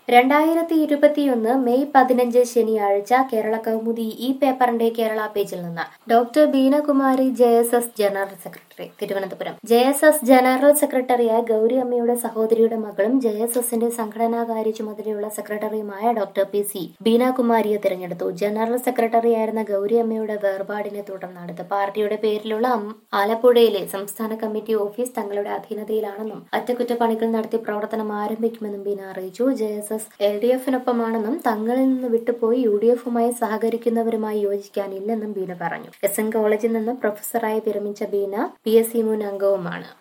2021 May 15 ശനിയാഴ്ച കേരള കൗമുദി ഈ പേപ്പറിന്റെ കേരള പേജിൽ നിന്ന് doctor Beenakumari JSS general secretary Thiruvananthapuram. JSS general സെക്രട്ടറിയായ ഗൗരി അമ്മയുടെ സഹോദരിയുടെ മകളും JSSന്റെ സംഘടനാകാര്യ ചുമതലയുള്ള സെക്രട്ടറിയുമായ ഡോക്ടർ PC ബീനകുമാരിയെ തിരഞ്ഞെടുത്തു. ജനറൽ സെക്രട്ടറിയായിരുന്ന ഗൗരി അമ്മയുടെ വേർപാടിനെ തുടർന്നാണിത്. പാർട്ടിയുടെ പേരിലുള്ള ആലപ്പുഴയിലെ സംസ്ഥാന കമ്മിറ്റി ഓഫീസ് തങ്ങളുടെ അധീനതയിലാണെന്നും അറ്റകുറ്റപ്പണികൾ നടത്തി പ്രവർത്തനം ആരംഭിക്കുമെന്നും ബീന അറിയിച്ചു. JSS LDF-നൊപ്പമാണെന്നും തങ്ങളിൽ നിന്ന് വിട്ടുപോയി UDF-മായി സഹകരിക്കുന്നവരുമായി യോജിക്കാനില്ലെന്നും ബീന പറഞ്ഞു. SN കോളേജിൽ നിന്ന് പ്രൊഫസറായി വിരമിച്ച ബീന PSC മുൻ അംഗവുമാണ്.